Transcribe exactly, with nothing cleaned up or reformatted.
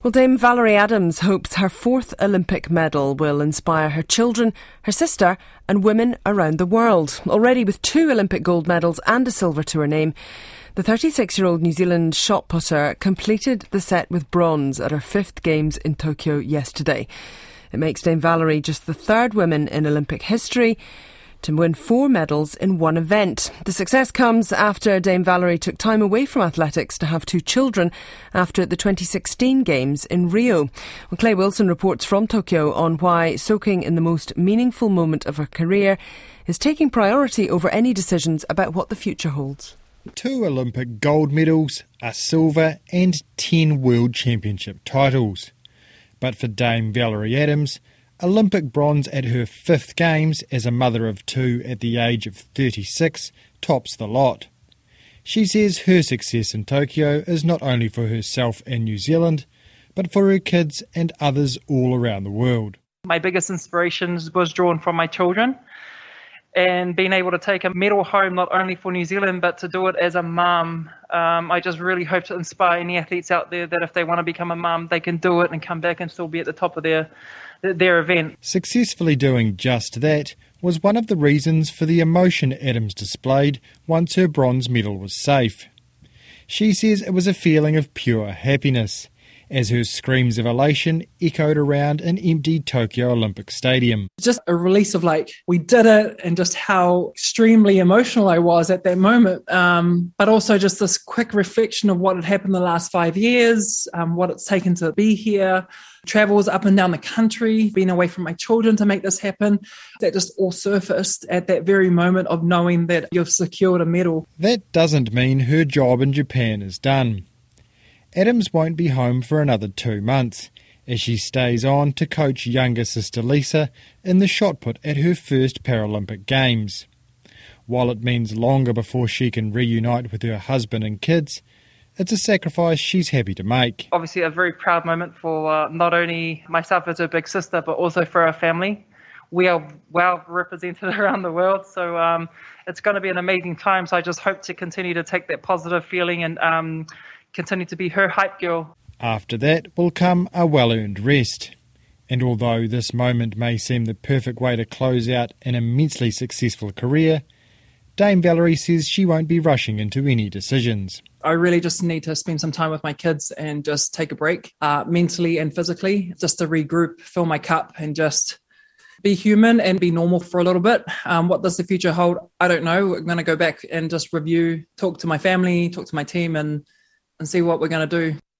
Well, Dame Valerie Adams hopes her fourth Olympic medal will inspire her children, her sister and women around the world. Already with two Olympic gold medals and a silver to her name, the thirty-six-year-old New Zealand shot putter completed the set with bronze at her fifth Games in Tokyo yesterday. It makes Dame Valerie just the third woman in Olympic history to win four medals in one event. The success comes after Dame Valerie took time away from athletics to have two children after the twenty sixteen Games in Rio. Well, Clay Wilson reports from Tokyo on why soaking in the most meaningful moment of her career is taking priority over any decisions about what the future holds. Two Olympic gold medals, a silver and ten World Championship titles. But for Dame Valerie Adams, Olympic bronze at her fifth Games as a mother of two at the age of thirty-six tops the lot. She says her success in Tokyo is not only for herself and New Zealand, but for her kids and others all around the world. My biggest inspirations was drawn from my children, and being able to take a medal home not only for New Zealand but to do it as a mum. Um, I just really hope to inspire any athletes out there that if they want to become a mum, they can do it and come back and still be at the top of their their event. Successfully doing just that was one of the reasons for the emotion Adams displayed once her bronze medal was safe. She says it was a feeling of pure happiness, as her screams of elation echoed around an empty Tokyo Olympic Stadium. Just a release of like, we did it, and just how extremely emotional I was at that moment. Um, but also just this quick reflection of what had happened the last five years, um, what it's taken to be here, travels up and down the country, being away from my children to make this happen. That just all surfaced at that very moment of knowing that you've secured a medal. That doesn't mean her job in Japan is done. Adams won't be home for another two months as she stays on to coach younger sister Lisa in the shot put at her first Paralympic Games. While it means longer before she can reunite with her husband and kids, it's a sacrifice she's happy to make. Obviously a very proud moment for uh, not only myself as her big sister, but also for our family. We are well represented around the world, so um, it's going to be an amazing time. So I just hope to continue to take that positive feeling and um, continue to be her hype girl. After that will come a well-earned rest. And although this moment may seem the perfect way to close out an immensely successful career, Dame Valerie says she won't be rushing into any decisions. I really just need to spend some time with my kids and just take a break, uh, mentally and physically, just to regroup, fill my cup and just be human and be normal for a little bit. Um, what does the future hold? I don't know. I'm going to go back and just review, talk to my family, talk to my team and, and see what we're going to do.